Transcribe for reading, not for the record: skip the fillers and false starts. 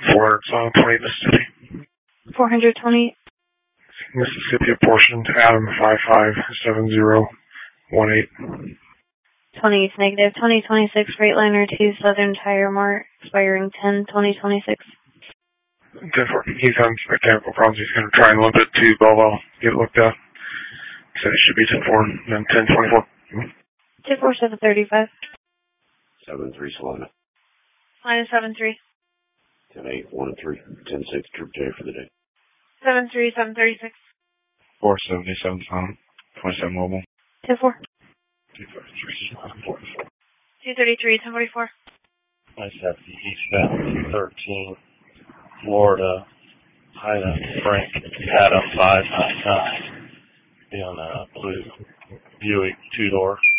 420 Mississippi. 420. Mississippi apportioned, Adam 557018. 20 is negative. 2026 Freightliner 2 Southern Tire Mart, expiring 10/2026. 10-4. He's having mechanical problems. He's going to try and limp it to Belleville, get it looked at. Said it should be 10-4, then 10-24. 2-4, 735. 7-3 Salina. Minus 7-3. 10-8, 1-3. 10-6 Troop J for the day. 7-3, 736. 477 Salina. 27 Mobile. 2-4. 233, 233, 1044. Nice to have the eastbound 13, Florida, Ida, Frank, Adam 599. Be on a blue Buick 2-door.